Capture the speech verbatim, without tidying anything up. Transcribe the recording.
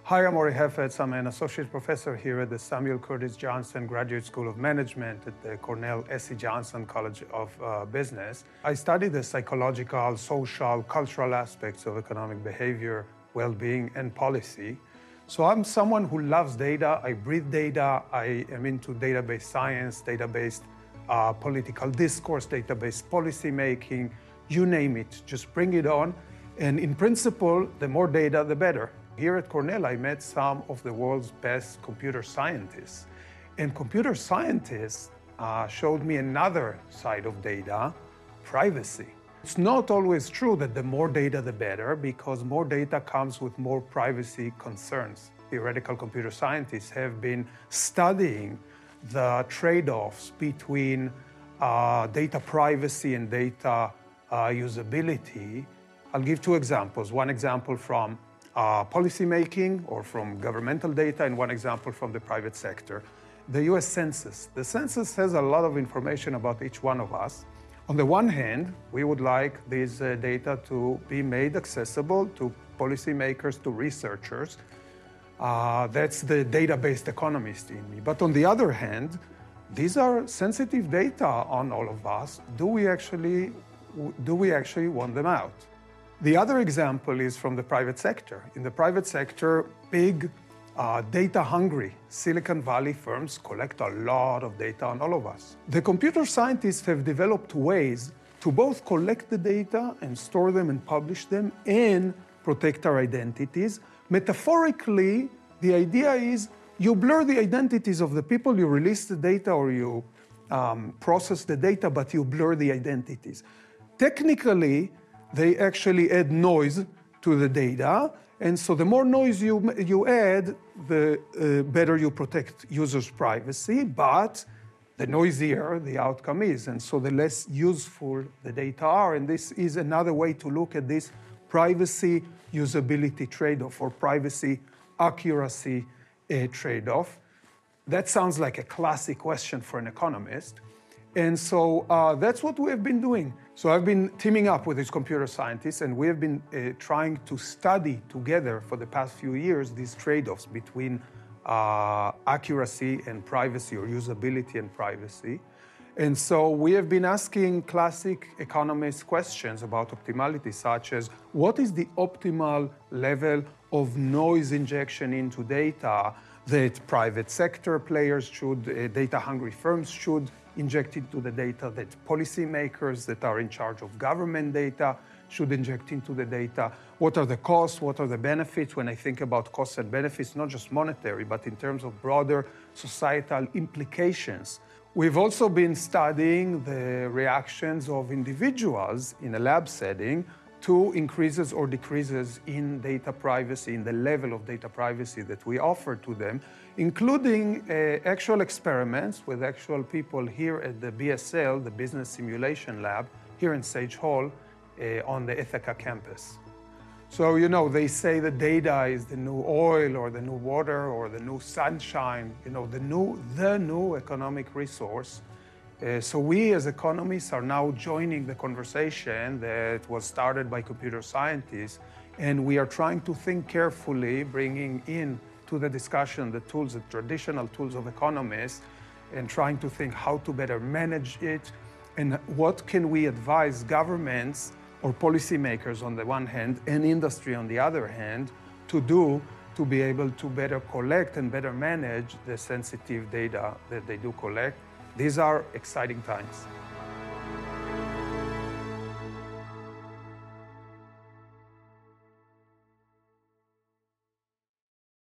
Hi, I'm Ori Hefetz. I'm an associate professor here at the Samuel Curtis Johnson Graduate School of Management at the Cornell S C Johnson College of uh, Business. I study the psychological, social, cultural aspects of economic behavior, well-being, and policy. So I'm someone who loves data. I breathe data. I am into database science, database uh, political discourse, database policy making, you name it, just bring it on. And in principle, the more data, the better. Here at Cornell, I met some of the world's best computer scientists. And computer scientists uh, showed me another side of data, privacy. It's not always true that the more data, the better, because more data comes with more privacy concerns. Theoretical computer scientists have been studying the trade-offs between uh, data privacy and data uh, usability. I'll give two examples. One example from Uh, policy making or from governmental data, and one example from the private sector. The U S Census. The census has a lot of information about each one of us. On the one hand, we would like these uh, data to be made accessible to policymakers, to researchers. Uh, that's the data-based economist in me. But on the other hand, these are sensitive data on all of us. Do we actually, do we actually want them out? The other example is from the private sector. In the private sector, big uh, data-hungry Silicon Valley firms collect a lot of data on all of us. The computer scientists have developed ways to both collect the data and store them and publish them and protect our identities. Metaphorically, the idea is you blur the identities of the people, you release the data or you um, process the data, but you blur the identities. Technically, they actually add noise to the data, and so the more noise you, you add, the uh, better you protect users' privacy, but the noisier the outcome is, and so the less useful the data are, and this is another way to look at this privacy usability trade-off or privacy accuracy uh, trade-off. That sounds like a classic question for an economist. And so uh, that's what we have been doing. So I've been teaming up with these computer scientists, and we have been uh, trying to study together for the past few years these trade-offs between uh, accuracy and privacy, or usability and privacy. And so we have been asking classic economist questions about optimality, such as what is the optimal level of noise injection into data that private sector players should, uh, data-hungry firms should inject into the data, that policymakers that are in charge of government data should inject into the data. What are the costs? What are the benefits? When I think about costs and benefits, not just monetary, but in terms of broader societal implications. We've also been studying the reactions of individuals in a lab setting to increases or decreases in data privacy, in the level of data privacy that we offer to them, including uh, actual experiments with actual people here at the B S L, the Business Simulation Lab, here in Sage Hall uh, on the Ithaca campus. So, you know, they say the data is the new oil or the new water or the new sunshine, you know, the new, the new economic resource. Uh, so we as economists are now joining the conversation that was started by computer scientists, and we are trying to think carefully, bringing in to the discussion the tools, the traditional tools of economists, and trying to think how to better manage it, and what can we advise governments or policymakers on the one hand, and industry on the other hand, to do to be able to better collect and better manage the sensitive data that they do collect. These are exciting times.